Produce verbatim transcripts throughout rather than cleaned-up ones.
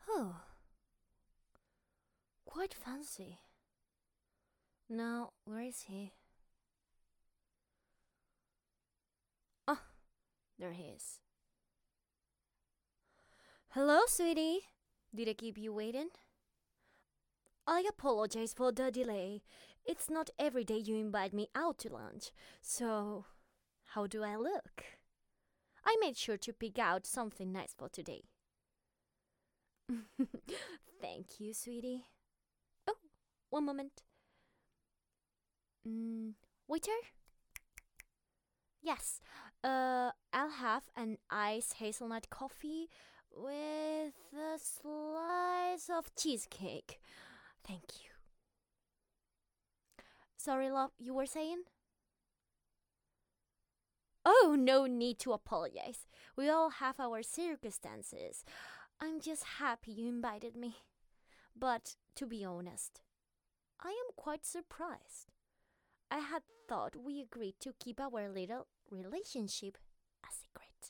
Oh, quite fancy. Now, where is he? Ah, there he is. Hello, sweetie. Did I keep you waiting? I apologize for the delay. It's not every day you invite me out to lunch. So, how do I look? I made sure to pick out something nice for today. Thank you, sweetie. Oh, one moment. Mm, waiter? Yes. Uh, I'll have an iced hazelnut coffee with a slice of cheesecake. Thank you. Sorry, love, you were saying? Oh, no need to apologize. We all have our circumstances. I'm just happy you invited me. But to be honest, I am quite surprised. I had thought we agreed to keep our little relationship a secret.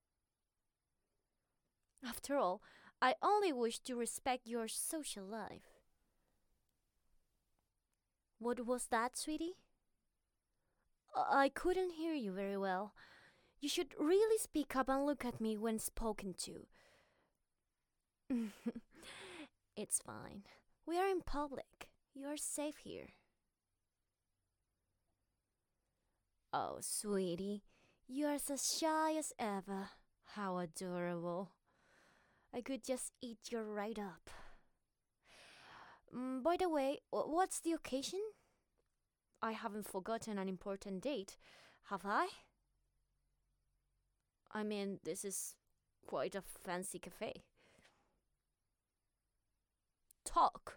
After all, I only wish to respect your social life. What was that, sweetie? I couldn't hear you very well. You should really speak up and look at me when spoken to. It's fine. We are in public. You are safe here. Oh, sweetie, you are as shy as ever. How adorable. I could just eat you right up. Mm, by the way, what's the occasion? I haven't forgotten an important date, have I? I mean, this is quite a fancy cafe. Talk.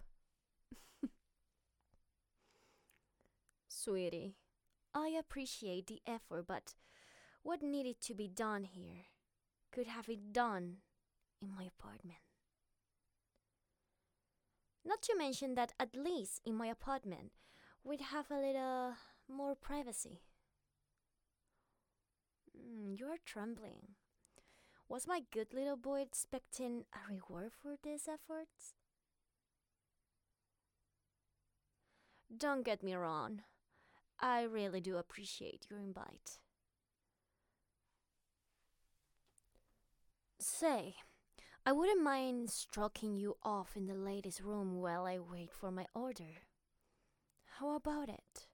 Sweetie, I appreciate the effort, but what needed to be done here could have it done in my apartment. Not to mention that at least in my apartment, we'd have a little more privacy. Mm, you are trembling. Was my good little boy expecting a reward for these efforts? Don't get me wrong. I really do appreciate your invite. Say, I wouldn't mind stroking you off in the ladies' room while I wait for my order. How about it?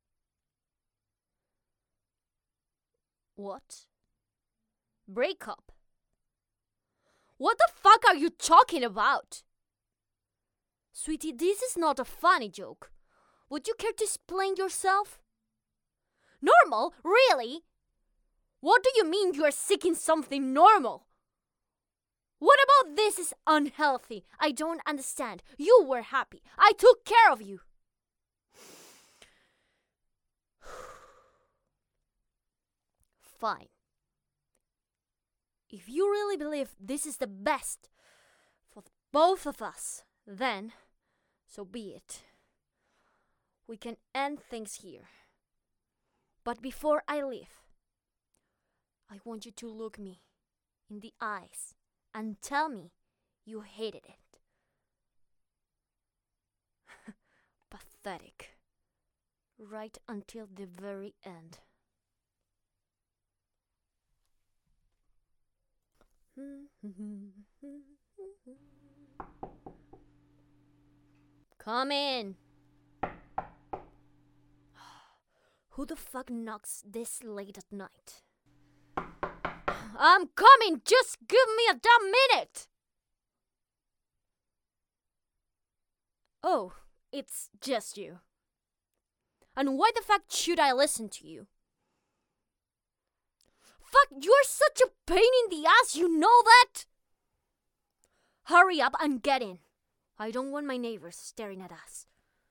What? Break up? What the fuck are you talking about? Sweetie, this is not a funny joke. Would you care to explain yourself? Normal? Really? What do you mean you are seeking something normal? What about this is unhealthy? I don't understand. You were happy. I took care of you. Fine. If you really believe this is the best for both of us, then so be it. We can end things here. But before I leave, I want you to look me in the eyes and tell me you hated it. Pathetic. Right until the very end. Come in. Who the fuck knocks this late at night? I'm coming! Just give me a damn minute! Oh, it's just you. And why the fuck should I listen to you? Fuck, you're such a pain in the ass, you know that? Hurry up and get in. I don't want my neighbors staring at us.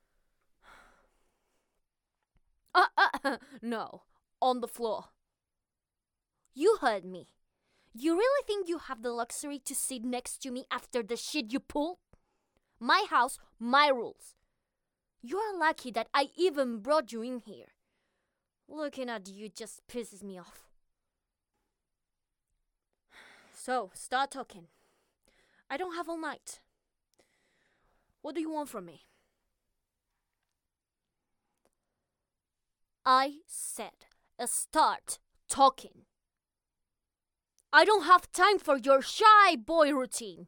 Uh, uh, no, on the floor. You heard me. You really think you have the luxury to sit next to me after the shit you pulled? My house, my rules. You're lucky that I even brought you in here. Looking at you just pisses me off. So, start talking. I don't have all night. What do you want from me? I said, start talking. I don't have time for your shy boy routine.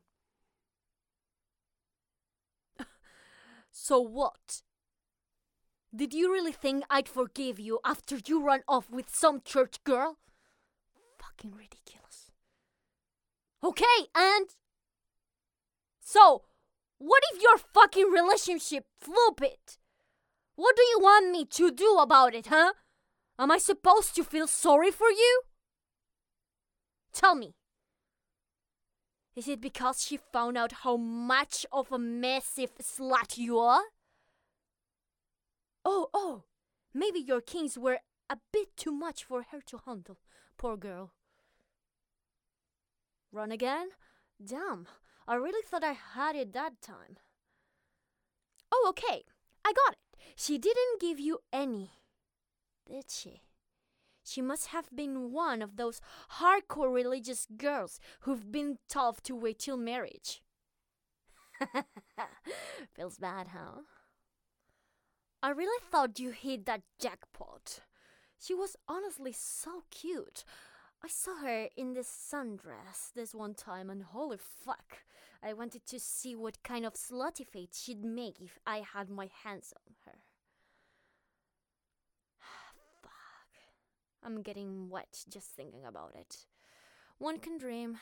So what? Did you really think I'd forgive you after you ran off with some church girl? Fucking ridiculous. Okay, and? So, what if your fucking relationship flop it? What do you want me to do about it, huh? Am I supposed to feel sorry for you? Tell me. Is it because she found out how much of a massive slut you are? Oh, oh, maybe your kings were a bit too much for her to handle. Poor girl. Run again? Damn, I really thought I had it that time. Oh, okay, I got it. She didn't give you any, did she? She must have been one of those hardcore religious girls who've been tough to wait till marriage. Feels bad, huh? I really thought you hit that jackpot. She was honestly so cute. I saw her in this sundress this one time and holy fuck, I wanted to see what kind of slutty face she'd make if I had my hands on her. Fuck. I'm getting wet just thinking about it. One can dream.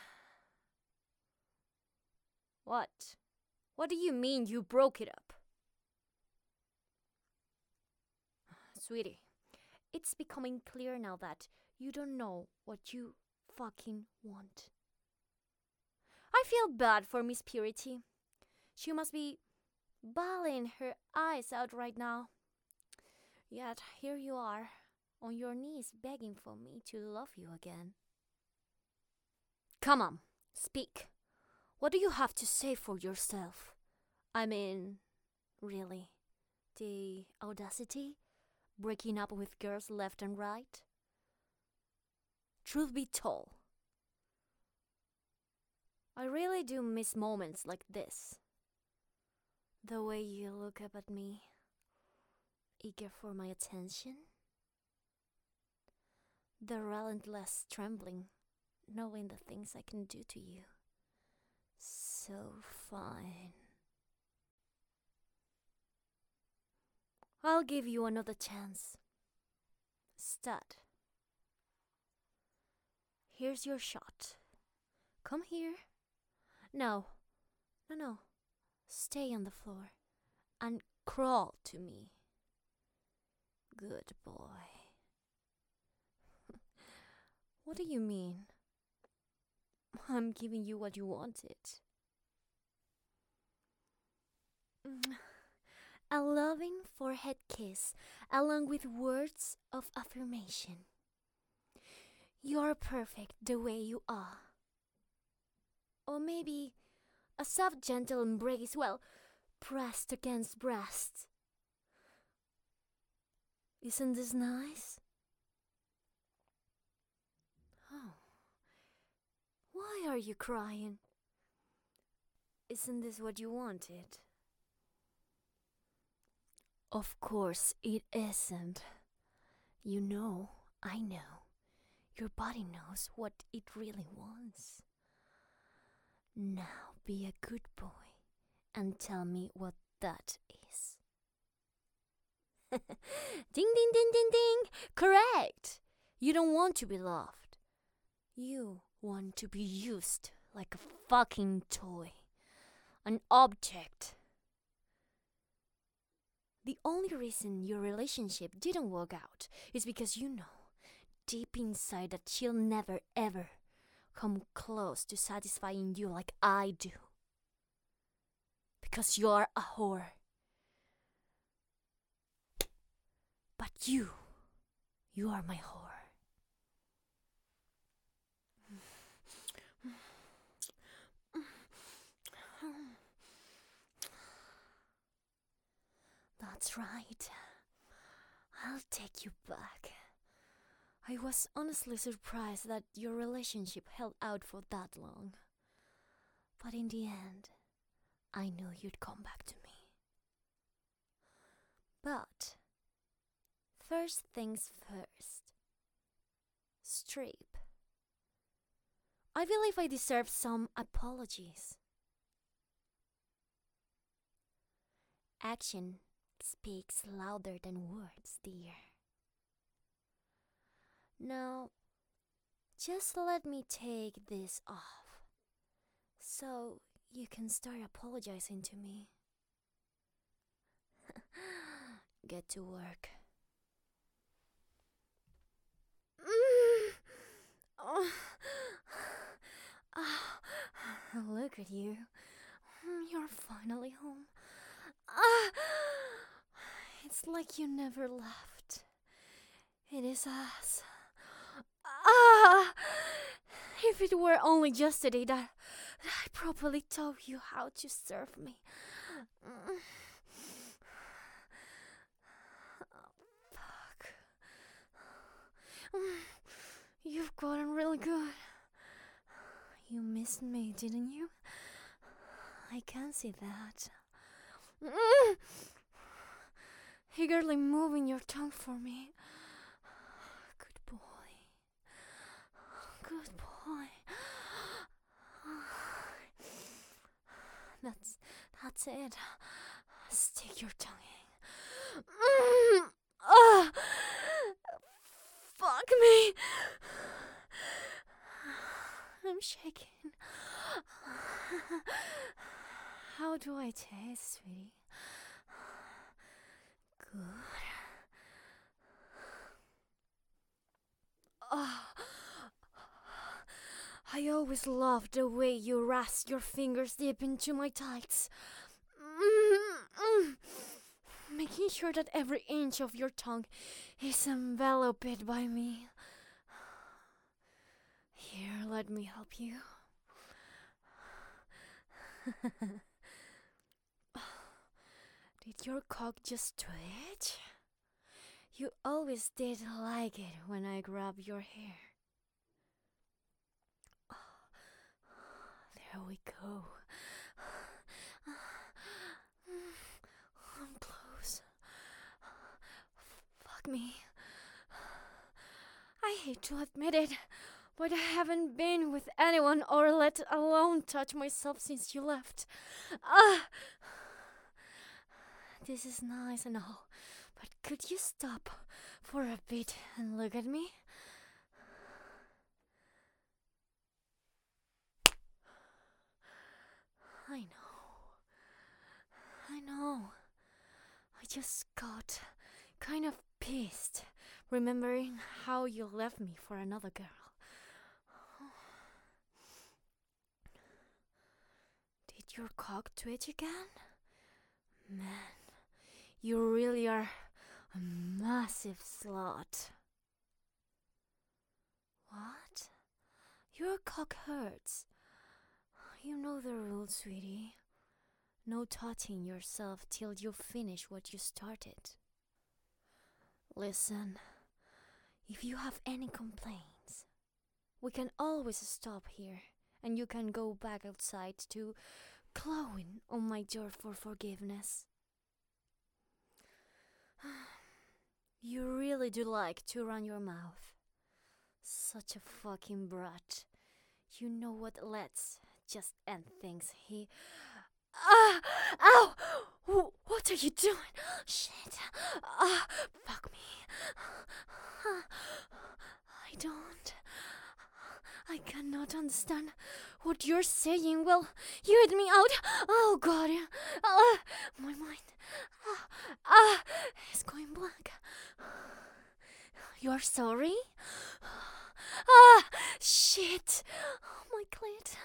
What? What do you mean you broke it up? Sweetie, it's becoming clear now that you don't know what you fucking want. I feel bad for Miss Purity. She must be bawling her eyes out right now. Yet here you are, on your knees begging for me to love you again. Come on, speak. What do you have to say for yourself? I mean, really, the audacity? Breaking up with girls left and right? Truth be told, I really do miss moments like this. The way you look up at me, eager for my attention. The relentless trembling, knowing the things I can do to you. So fine. I'll give you another chance. Stud. Here's your shot. Come here. No, no, no. Stay on the floor and crawl to me. Good boy. What do you mean? I'm giving you what you wanted. A loving forehead kiss along with words of affirmation. You're perfect the way you are. Or maybe a soft gentle embrace, well, pressed against breast. Isn't this nice? Oh. Why are you crying? Isn't this what you wanted? Of course it isn't. You know, I know. Your body knows what it really wants. Now be a good boy and tell me what that is. Ding ding ding ding ding! Correct! You don't want to be loved. You want to be used like a fucking toy. An object. The only reason your relationship didn't work out is because you know deep inside that she'll never ever come close to satisfying you like I do. Because you're a whore. But you, you are my whore. That's right. I'll take you back. I was honestly surprised that your relationship held out for that long. But in the end, I knew you'd come back to me. But first things first. Strip. I believe I deserve some apologies. Action speaks louder than words, dear. Now, just let me take this off, so you can start apologizing to me. Get to work. Mm. Oh. Oh, look at you. You're finally home. Ah, it's like you never left. It is us. Ah, if it were only yesterday that, that I properly taught you how to serve me. Mm. Oh, fuck. Mm. You've gotten really good. You missed me, didn't you? I can see that. Mm. Eagerly moving your tongue for me. Good boy. Good boy. That's that's it. Stick your tongue in. Mm. Ah. Fuck me. I'm shaking. How do I taste, sweetie? Good. Oh, I always loved the way you rasp your fingers deep into my tights. Mm-mm. Making sure that every inch of your tongue is enveloped by me. Here, let me help you. Did your cock just twitch? You always did like it when I grabbed your hair. There we go. I'm close. Fuck me. I hate to admit it, but I haven't been with anyone or let alone touch myself since you left. Ah! This is nice and all, but could you stop for a bit and look at me? I know. I know. I just got kind of pissed remembering how you left me for another girl. Did your cock twitch again? Man, you really are a massive slut. What? Your cock hurts. You know the rules, sweetie. No touching yourself till you finish what you started. Listen, if you have any complaints, we can always stop here and you can go back outside to clawing on my door for forgiveness. You really do like to run your mouth. Such a fucking brat. You know what let's just end things. He... Ah! Ow! Wh- What are you doing? Shit! Ah! Fuck me. I don't... I cannot understand what you're saying. Well, you hit me out. Oh God. Ah! My mind... Ah! Ah! It's going blank. You're sorry? Ah! Shit! Oh, my clit.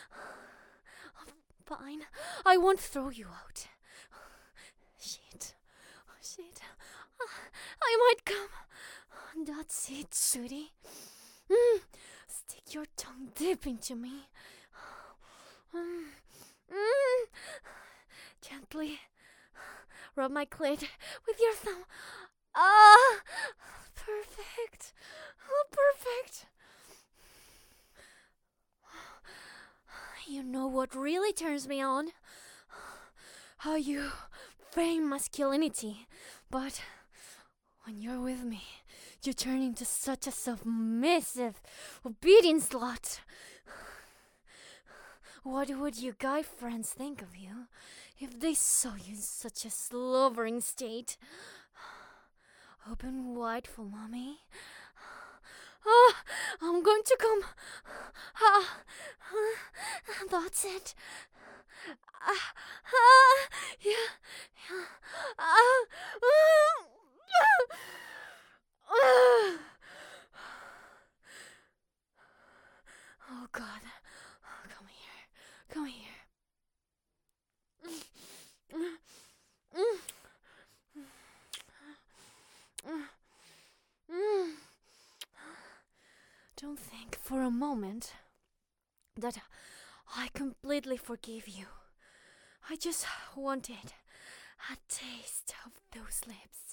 Fine. I won't throw you out. Shit. Oh, shit. I might come. That's it, sweetie. Mm. Stick your tongue deep into me. Mm. Mm. Gently rub my clit with your thumb. Ah! Perfect. Oh, perfect. You know what really turns me on? How you feign masculinity, but when you're with me, you turn into such a submissive, obedient slut. What would your guy friends think of you if they saw you in such a slobbering state? Open wide for mommy. Ah, I'm going to come. Ah, ah, that's it. Ah, ah, yeah, yeah. Ah, ah, ah. Oh God, come here, come here. Don't think for a moment that I completely forgive you. I just wanted a taste of those lips.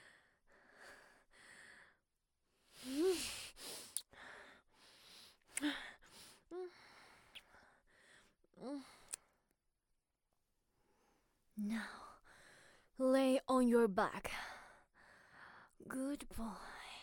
Now, lay on your back. Good boy.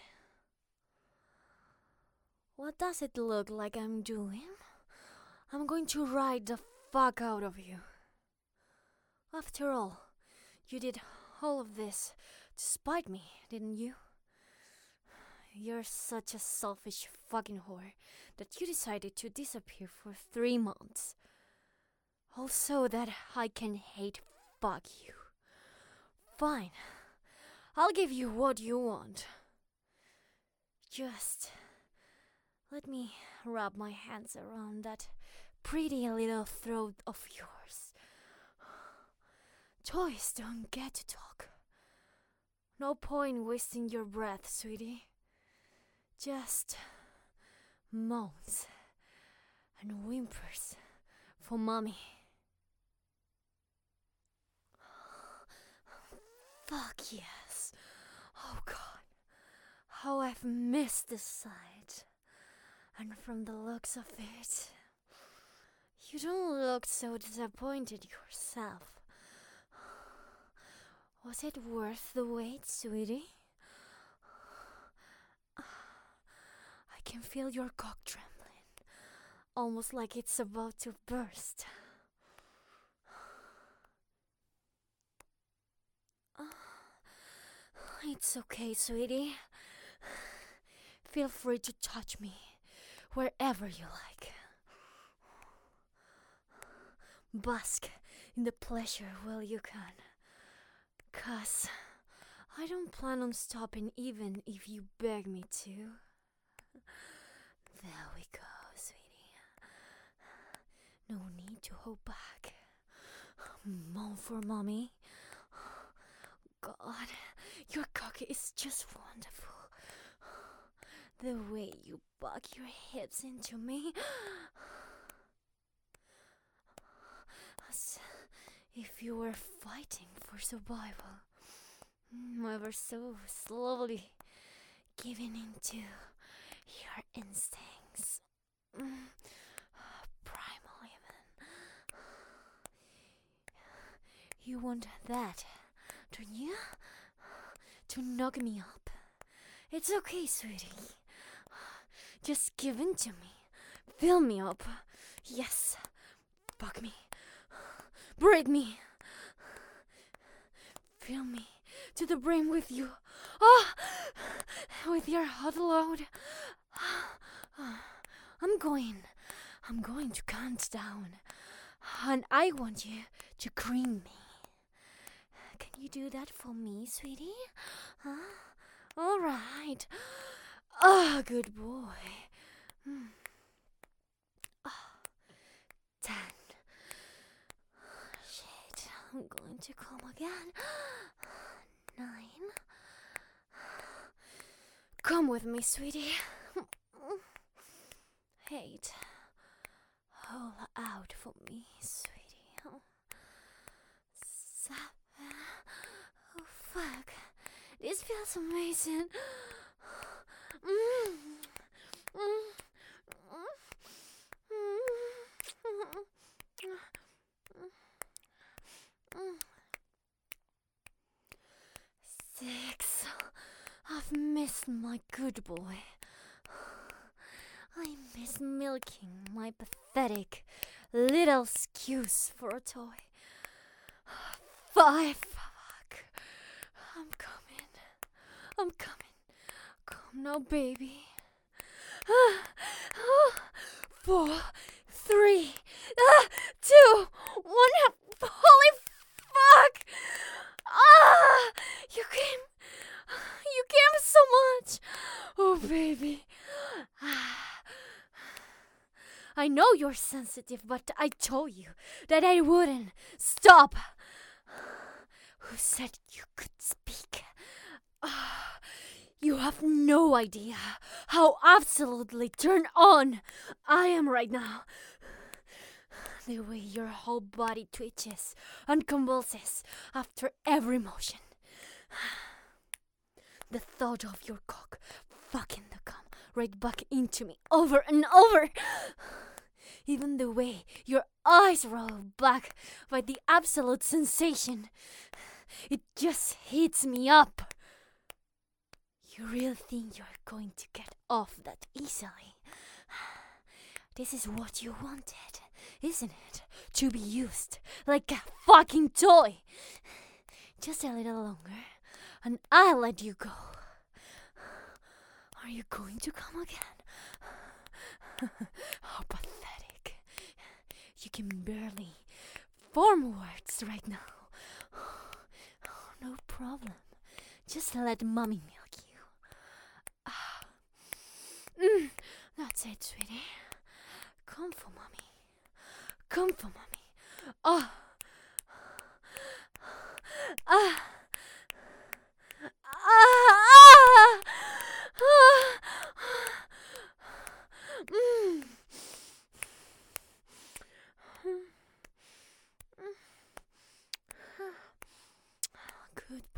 What does it look like I'm doing? I'm going to ride the fuck out of you. After all, you did all of this to spite me, didn't you? You're such a selfish fucking whore that you decided to disappear for three months. Also that I can hate fuck you. Fine, I'll give you what you want. Just let me wrap my hands around that pretty little throat of yours. Toys don't get to talk. No point wasting your breath, sweetie. Just moans and whimpers for mommy. Fuck yes. Oh God, how I've missed this sight. And from the looks of it, you don't look so disappointed yourself. Was it worth the wait, sweetie? I can feel your cock trembling, almost like it's about to burst. It's okay, sweetie. Feel free to touch me wherever you like. Bask in the pleasure while you can. 'Cause I don't plan on stopping even if you beg me to. There we go, sweetie. No need to hold back. Moan for mommy. God, your cock is just wonderful. The way you buck your hips into me. As if you were fighting for survival. Ever so slowly giving into your instincts. Primal even. You want that, don't you? To knock me up. It's okay, sweetie. Just give in to me. Fill me up. Yes. Fuck me. Break me. Fill me to the brim with you. Ah, with your hot load. I'm going. I'm going to count down. And I want you to cream me. Can you do that for me, sweetie? Huh? All right. Ah, good boy. Mm. Ah, ten. Shit, I'm going to come again. Nine. Come with me, sweetie. Eight. Hold out for me, sweetie. Seven. Oh, fuck. This feels amazing. Mm. Mm. Mm. Mm. my good boy. I miss milking my pathetic little excuse for a toy. Five. Fuck. I'm coming. I'm coming. Come now, baby. Four, three, uh, two, one. Holy fuck! Ah! You came. You came so much. Oh, baby. I know you're sensitive, but I told you that I wouldn't. Stop! Who said you could speak? Ah, you have no idea how absolutely turned on I am right now. The way your whole body twitches and convulses after every motion. The thought of your cock fucking the cum right back into me over and over. Even the way your eyes roll back by the absolute sensation. It just heats me up. You really think you're going to get off that easily? This is what you wanted, isn't it? To be used like a fucking toy. Just a little longer, and I'll let you go. Are you going to come again? How pathetic. You can barely form words right now. No problem. Just let mommy milk you. Ah. Mm, that's it, sweetie. Come for mommy. Come for mommy. Ah. Ah. Ah. Ah. Mm. Good boy.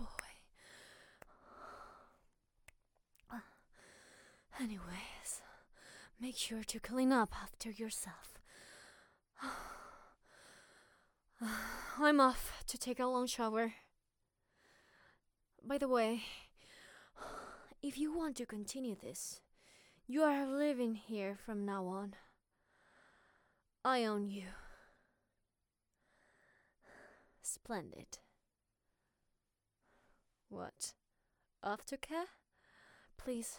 Anyways, make sure to clean up after yourself. I'm off to take a long shower. By the way, if you want to continue this, you are living here from now on. I own you. Splendid. What? Aftercare? Please.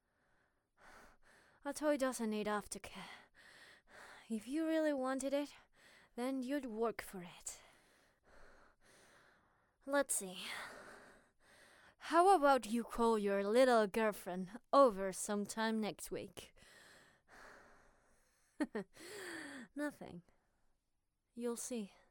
A toy doesn't need aftercare. If you really wanted it, then you'd work for it. Let's see. How about you call your little girlfriend over sometime next week? Nothing. You'll see.